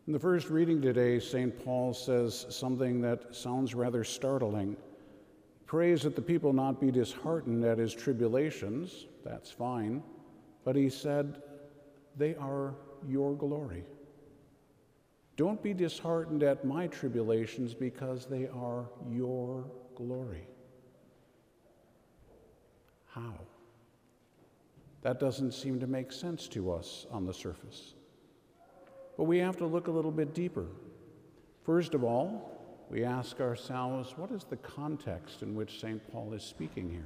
In the first reading today, St. Paul says something that sounds rather startling. He prays that the people not be disheartened at his tribulations. That's fine. But he said, they are your glory. Don't be disheartened at my tribulations because they are your glory. How? That doesn't seem to make sense to us on the surface. But we have to look a little bit deeper. First of all, we ask ourselves, what is the context in which St. Paul is speaking here?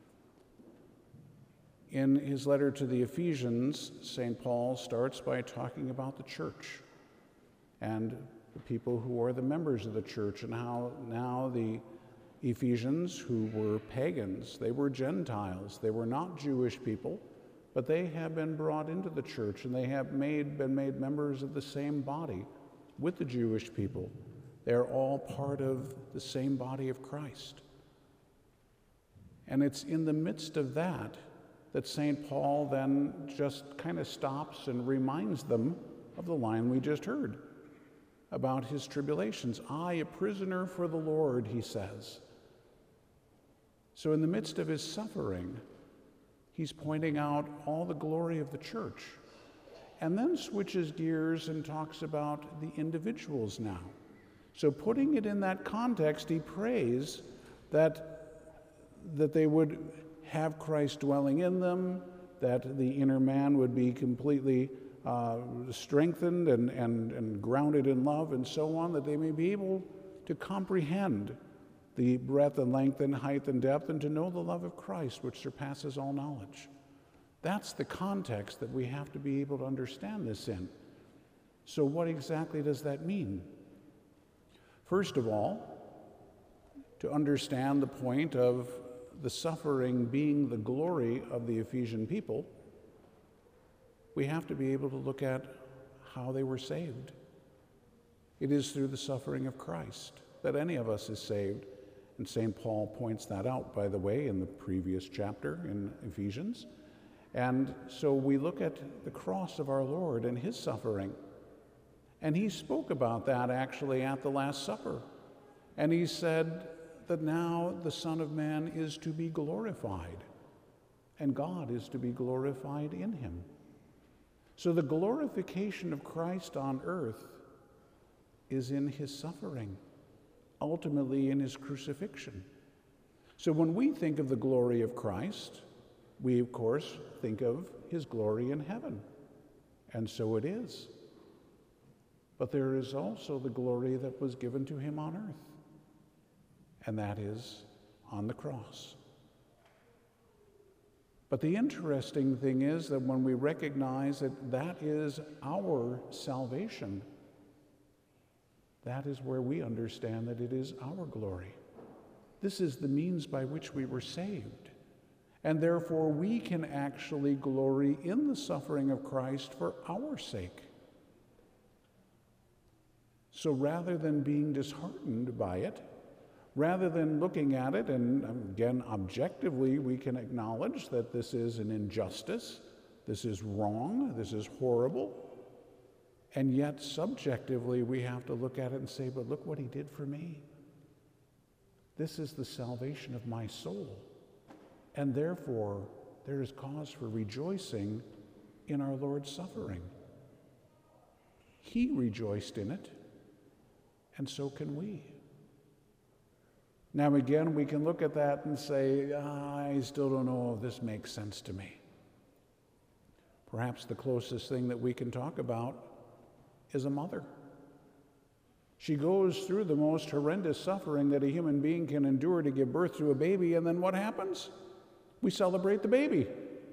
In his letter to the Ephesians, St. Paul starts by talking about the church and the people who are the members of the church, and how now the Ephesians, who were pagans, they were Gentiles, they were not Jewish people, but they have been brought into the church, and they have been made members of the same body with the Jewish people. They're all part of the same body of Christ. And it's in the midst of that St. Paul then just kind of stops and reminds them of the line we just heard about his tribulations. I, a prisoner for the Lord, he says. So in the midst of his suffering, he's pointing out all the glory of the church, and then switches gears and talks about the individuals now. So putting it in that context, he prays that they would have Christ dwelling in them, that the inner man would be completely strengthened and grounded in love and so on, that they may be able to comprehend the breadth and length and height and depth, and to know the love of Christ, which surpasses all knowledge. That's the context that we have to be able to understand this in. So what exactly does that mean? First of all, to understand the point of the suffering being the glory of the Ephesian people, we have to be able to look at how they were saved. It is through the suffering of Christ that any of us is saved. And St. Paul points that out, by the way, in the previous chapter in Ephesians. And so we look at the cross of our Lord and his suffering. And he spoke about that actually at the Last Supper. And he said that now the Son of Man is to be glorified, and God is to be glorified in him. So the glorification of Christ on earth is in his suffering, ultimately in his crucifixion. So when we think of the glory of Christ, we of course think of his glory in heaven, and so it is. But there is also the glory that was given to him on earth, and that is on the cross. But the interesting thing is that when we recognize that that is our salvation, that is where we understand that it is our glory. This is the means by which we were saved. And therefore we can actually glory in the suffering of Christ for our sake. So rather than being disheartened by it, rather than looking at it, and again, objectively, we can acknowledge that this is an injustice, this is wrong, this is horrible, and yet subjectively, we have to look at it and say, but look what he did for me. This is the salvation of my soul, and therefore, there is cause for rejoicing in our Lord's suffering. He rejoiced in it, and so can we. Now again, we can look at that and say, I still don't know if this makes sense to me. Perhaps the closest thing that we can talk about is a mother. She goes through the most horrendous suffering that a human being can endure to give birth to a baby, and then what happens? We celebrate the baby.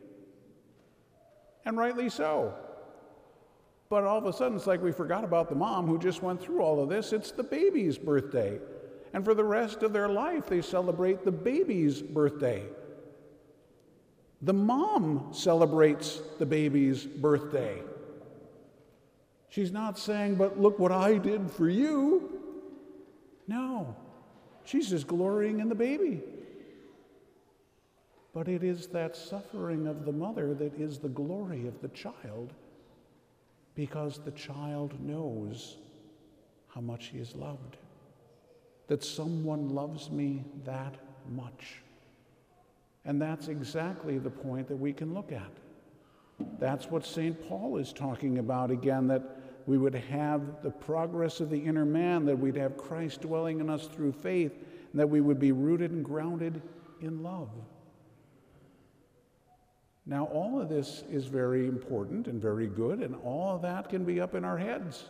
And rightly so. But all of a sudden, it's like we forgot about the mom who just went through all of this. It's the baby's birthday. And for the rest of their life, they celebrate the baby's birthday. The mom celebrates the baby's birthday. She's not saying, but look what I did for you. No, she's just glorying in the baby. But it is that suffering of the mother that is the glory of the child, Because the child knows how much he is loved. That someone loves me that much. And that's exactly the point that we can look at. That's what St. Paul is talking about again, that we would have the progress of the inner man, that we'd have Christ dwelling in us through faith, and that we would be rooted and grounded in love. Now, all of this is very important and very good, and all of that can be up in our heads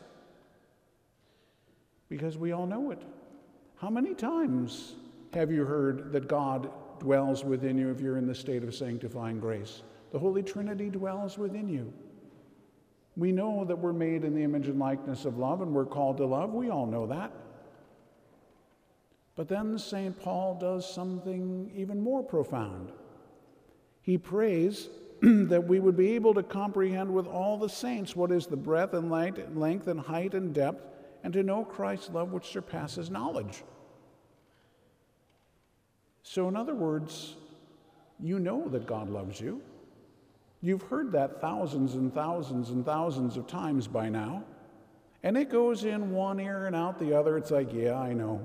because we all know it. How many times have you heard that God dwells within you if you're in the state of sanctifying grace? The Holy Trinity dwells within you. We know that we're made in the image and likeness of love, and we're called to love. We all know that. But then St. Paul does something even more profound. He prays that we would be able to comprehend with all the saints what is the breadth and length and height and depth, and to know Christ's love which surpasses knowledge. So in other words, you know that God loves you. You've heard that thousands and thousands and thousands of times by now, and it goes in one ear and out the other. It's like, yeah, I know.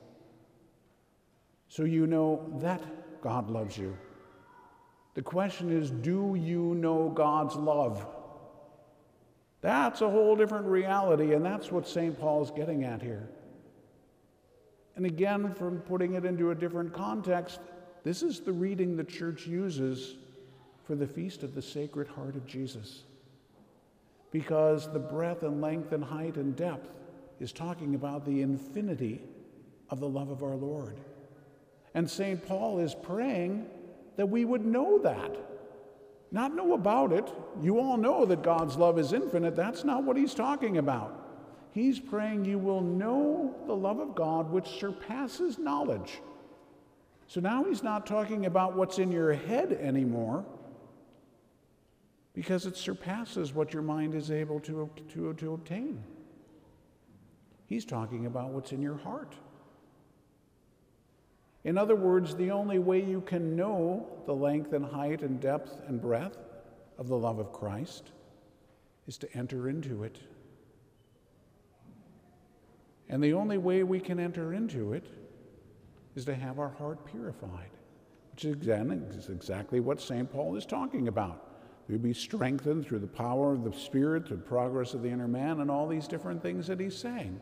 So you know that God loves you. The question is, do you know God's love? That's a whole different reality, and that's what St. Paul's getting at here. And again, from putting it into a different context, this is the reading the church uses for the Feast of the Sacred Heart of Jesus. Because the breadth and length and height and depth is talking about the infinity of the love of our Lord. And St. Paul is praying that we would know that. Not know about it. You all know that God's love is infinite. That's not what he's talking about. He's praying you will know the love of God which surpasses knowledge. So now he's not talking about what's in your head anymore, because it surpasses what your mind is able to obtain. He's talking about what's in your heart. In other words, the only way you can know the length and height and depth and breadth of the love of Christ is to enter into it. And the only way we can enter into it is to have our heart purified, which is exactly what St. Paul is talking about. We'll be strengthened through the power of the Spirit, through the progress of the inner man, and all these different things that he's saying.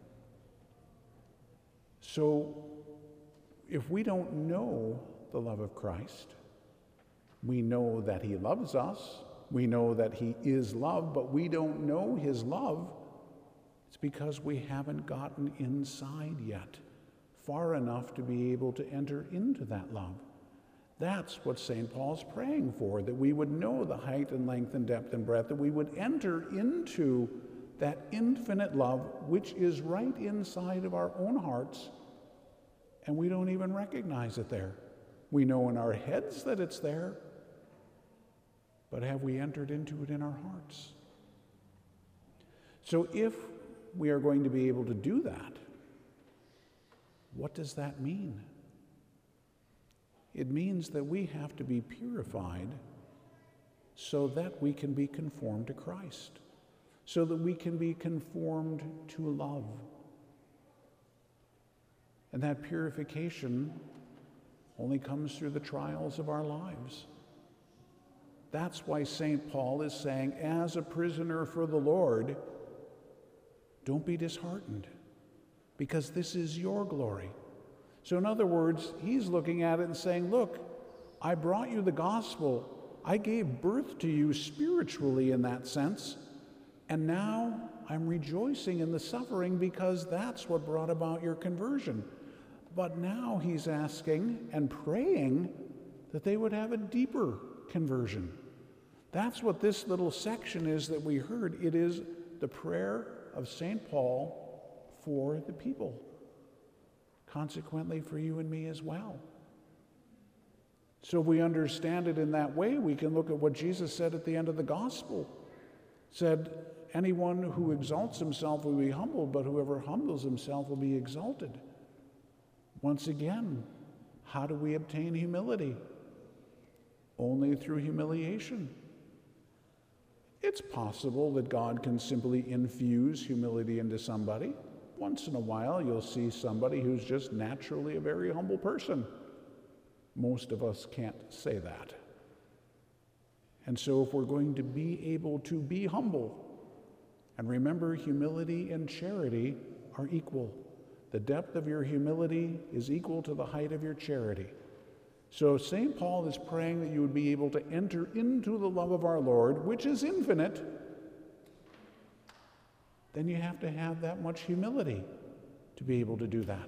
So, if we don't know the love of Christ, we know that he loves us, we know that he is love, but we don't know his love. It's because we haven't gotten inside yet, far enough to be able to enter into that love. That's what St. Paul's praying for, that we would know the height and length and depth and breadth, that we would enter into that infinite love which is right inside of our own hearts, and we don't even recognize it there. We know in our heads that it's there, but have we entered into it in our hearts? So if we are going to be able to do that, what does that mean? It means that we have to be purified so that we can be conformed to Christ, so that we can be conformed to love. And that purification only comes through the trials of our lives. That's why St. Paul is saying, as a prisoner for the Lord, don't be disheartened, because this is your glory. So in other words, he's looking at it and saying, look, I brought you the gospel. I gave birth to you spiritually in that sense, and now I'm rejoicing in the suffering because that's what brought about your conversion. But now he's asking and praying that they would have a deeper conversion. That's what this little section is that we heard. It is the prayer of St. Paul for the people. Consequently, for you and me as well. So if we understand it in that way, we can look at what Jesus said at the end of the gospel. Said, anyone who exalts himself will be humbled, but whoever humbles himself will be exalted. Once again, how do we obtain humility? Only through humiliation. It's possible that God can simply infuse humility into somebody. Once in a while, you'll see somebody who's just naturally a very humble person. Most of us can't say that. And so if we're going to be able to be humble, and remember, humility and charity are equal. The depth of your humility is equal to the height of your charity. So St. Paul is praying that you would be able to enter into the love of our Lord, which is infinite. Then you have to have that much humility to be able to do that.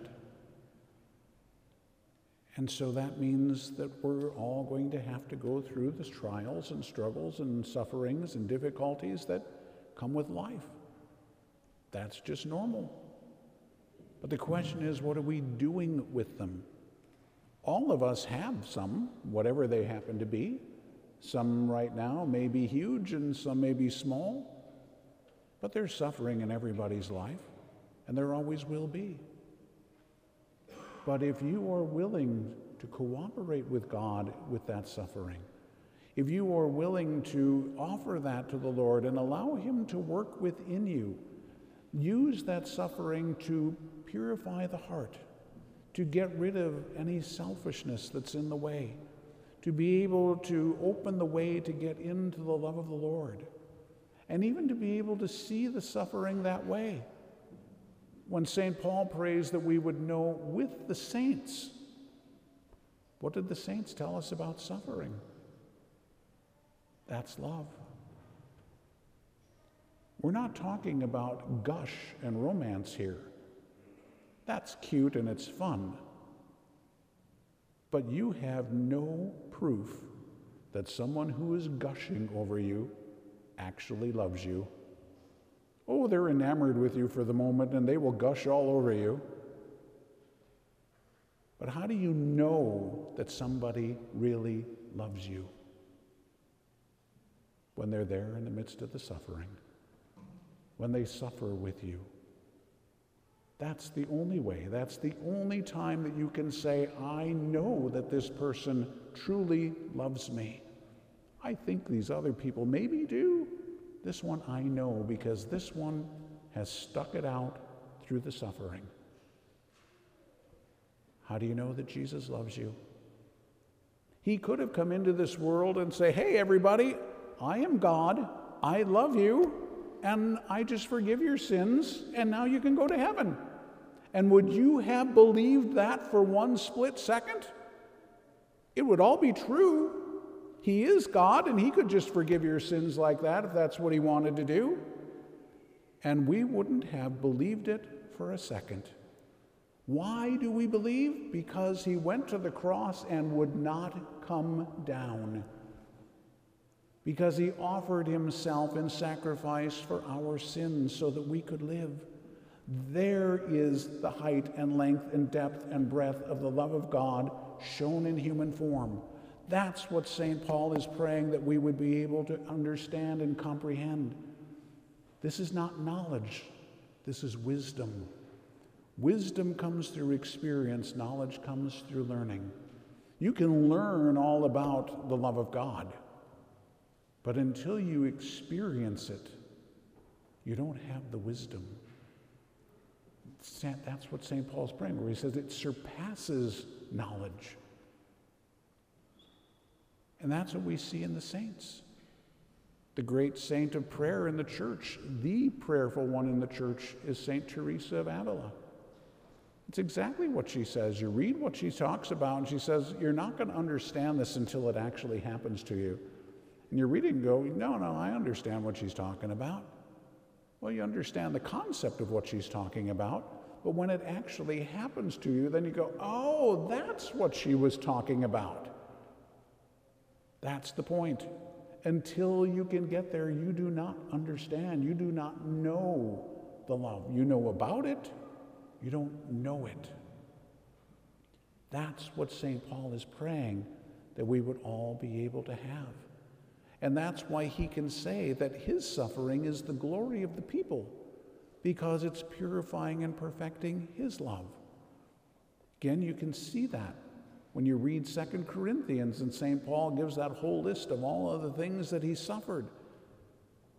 And so that means that we're all going to have to go through the trials and struggles and sufferings and difficulties that come with life. That's just normal. But the question is, what are we doing with them? All of us have some, whatever they happen to be. Some right now may be huge and some may be small, but there's suffering in everybody's life, and there always will be. But if you are willing to cooperate with God with that suffering, if you are willing to offer that to the Lord and allow Him to work within you, use that suffering to purify the heart, to get rid of any selfishness that's in the way, to be able to open the way to get into the love of the Lord, and even to be able to see the suffering that way. When St. Paul prays that we would know with the saints, what did the saints tell us about suffering? That's love. We're not talking about gush and romance here. That's cute and it's fun. But you have no proof that someone who is gushing over you actually loves you. Oh, they're enamored with you for the moment and they will gush all over you. But how do you know that somebody really loves you? When they're there in the midst of the suffering, when they suffer with you. That's the only way. That's the only time that you can say, I know that this person truly loves me. I think these other people maybe do. This one I know because this one has stuck it out through the suffering. How do you know that Jesus loves you? He could have come into this world and say, hey, everybody, I am God, I love you, and I just forgive your sins, and now you can go to heaven. And would you have believed that for one split second? It would all be true. He is God, and He could just forgive your sins like that if that's what He wanted to do. And we wouldn't have believed it for a second. Why do we believe? Because He went to the cross and would not come down. Because He offered Himself in sacrifice for our sins so that we could live. There is the height and length and depth and breadth of the love of God shown in human form. That's what St. Paul is praying that we would be able to understand and comprehend. This is not knowledge. This is wisdom. Wisdom comes through experience. Knowledge comes through learning. You can learn all about the love of God, but until you experience it, you don't have the wisdom. That's what St. Paul's praying, where he says it surpasses knowledge. And that's what we see in the saints. The great saint of prayer in the church, the prayerful one in the church, is St. Teresa of Avila. It's exactly what she says. You read what she talks about, and she says, you're not going to understand this until it actually happens to you. And you read it and go, no, I understand what she's talking about. Well, you understand the concept of what she's talking about, but when it actually happens to you, then you go, oh, that's what she was talking about. That's the point. Until you can get there, you do not understand. You do not know the love. You know about it. You don't know it. That's what St. Paul is praying that we would all be able to have. And that's why he can say that his suffering is the glory of the people, because it's purifying and perfecting his love. Again, you can see that when you read 2 Corinthians, and St. Paul gives that whole list of all of the things that he suffered.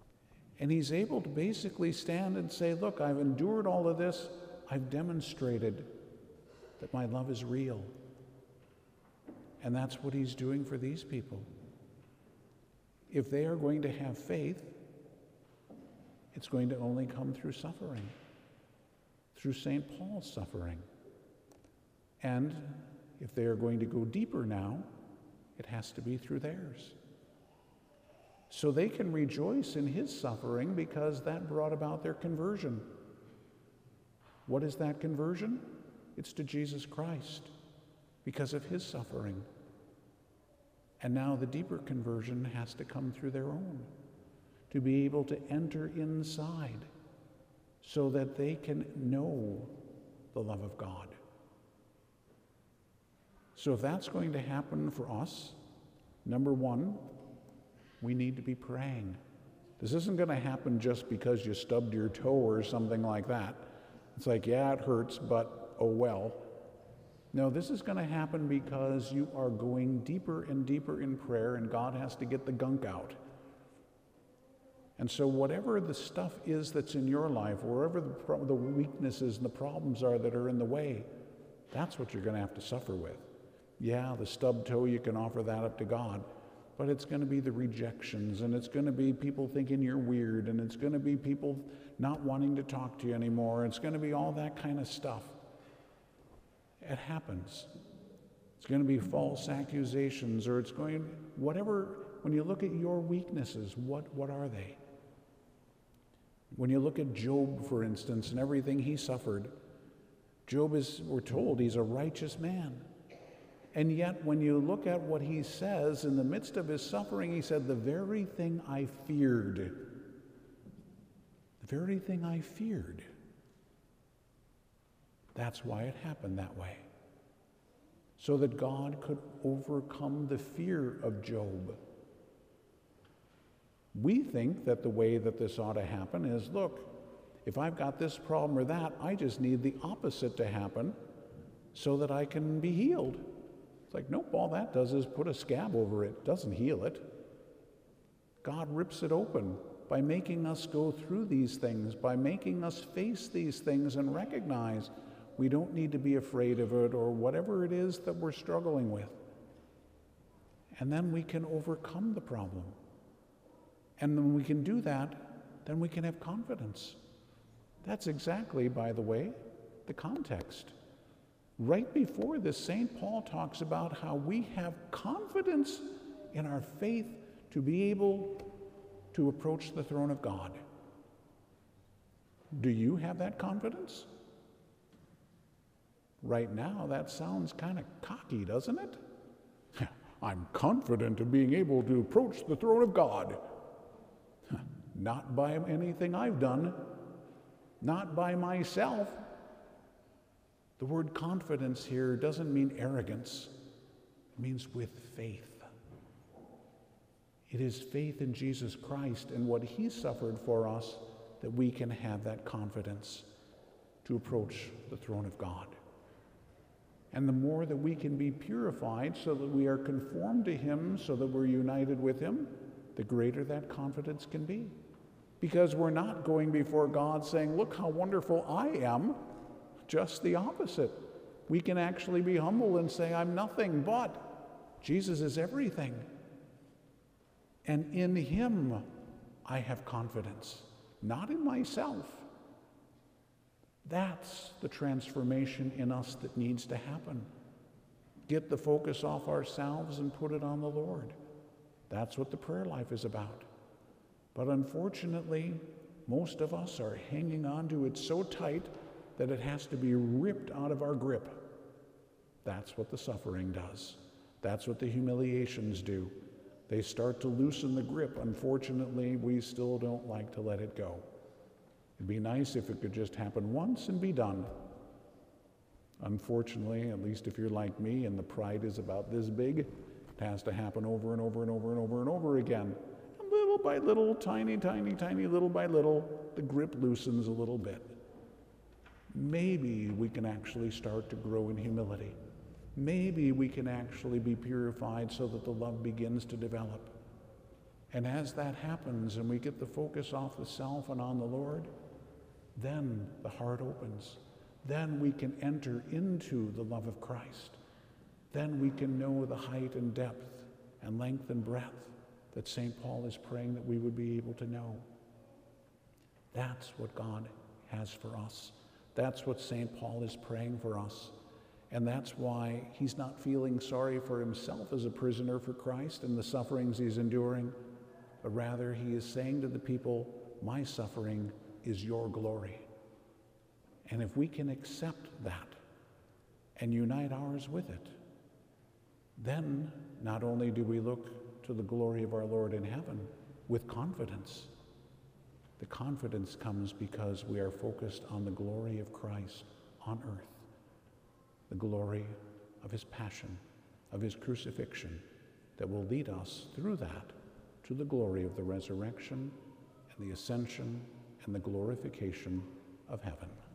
And he's able to basically stand and say, look, I've endured all of this. I've demonstrated that my love is real. And that's what he's doing for these people. If they are going to have faith, it's going to only come through suffering, through St. Paul's suffering. And if they are going to go deeper now, it has to be through theirs. So they can rejoice in his suffering because that brought about their conversion. What is that conversion? It's to Jesus Christ because of his suffering. And now the deeper conversion has to come through their own, to be able to enter inside so that they can know the love of God. So if that's going to happen for us, number one, we need to be praying. This isn't going to happen just because you stubbed your toe or something like that. It's like, yeah, it hurts, but oh well. No, this is going to happen because you are going deeper and deeper in prayer, and God has to get the gunk out. And so whatever the stuff is that's in your life, wherever the weaknesses and the problems are that are in the way, that's what you're going to have to suffer with. Yeah, the stubbed toe, you can offer that up to God, but it's going to be the rejections, and it's going to be people thinking you're weird, and it's going to be people not wanting to talk to you anymore. It's going to be all that kind of stuff. It happens. It's going to be false accusations, or it's going, whatever, when you look at your weaknesses, what are they? When you look at Job, for instance, and everything he suffered, Job is, we're told, he's a righteous man. And yet, when you look at what he says, in the midst of his suffering, he said, the very thing I feared, the very thing I feared, that's why it happened that way. So that God could overcome the fear of Job. We think that the way that this ought to happen is, look, if I've got this problem or that, I just need the opposite to happen so that I can be healed. It's like, nope, all that does is put a scab over it. Doesn't heal it. God rips it open by making us go through these things, by making us face these things and recognize we don't need to be afraid of it or whatever it is that we're struggling with. And then we can overcome the problem. And when we can do that, then we can have confidence. That's exactly, by the way, the context. Right before this, St. Paul talks about how we have confidence in our faith to be able to approach the throne of God. Do you have that confidence? Right now, that sounds kind of cocky, doesn't it? I'm confident of being able to approach the throne of God. Not by anything I've done, not by myself. The word confidence here doesn't mean arrogance. It means with faith. It is faith in Jesus Christ and what he suffered for us that we can have that confidence to approach the throne of God. And the more that we can be purified so that we are conformed to him, so that we're united with him, the greater that confidence can be. Because we're not going before God saying, look how wonderful I am. Just the opposite. We can actually be humble and say, I'm nothing but Jesus is everything. And in him I have confidence, not in myself. That's the transformation in us that needs to happen. Get the focus off ourselves and put it on the Lord. That's what the prayer life is about. But unfortunately, most of us are hanging on to it so tight that it has to be ripped out of our grip. That's what the suffering does. That's what the humiliations do. They start to loosen the grip. Unfortunately, we still don't like to let it go. It'd be nice if it could just happen once and be done. Unfortunately, at least if you're like me and the pride is about this big, it has to happen over and over and over and over and over again. And little by little, tiny, little by little, the grip loosens a little bit. Maybe we can actually start to grow in humility. Maybe we can actually be purified so that the love begins to develop. And as that happens and we get the focus off the self and on the Lord, then the heart opens. Then we can enter into the love of Christ. Then we can know the height and depth and length and breadth that St. Paul is praying that we would be able to know. That's what God has for us. That's what St. Paul is praying for us. And that's why he's not feeling sorry for himself as a prisoner for Christ and the sufferings he's enduring, but rather he is saying to the people, my suffering is your glory. And if we can accept that and unite ours with it, then not only do we look to the glory of our Lord in heaven with confidence, the confidence comes because we are focused on the glory of Christ on earth, the glory of his passion, of his crucifixion, that will lead us through that to the glory of the resurrection and the ascension and the glorification of heaven.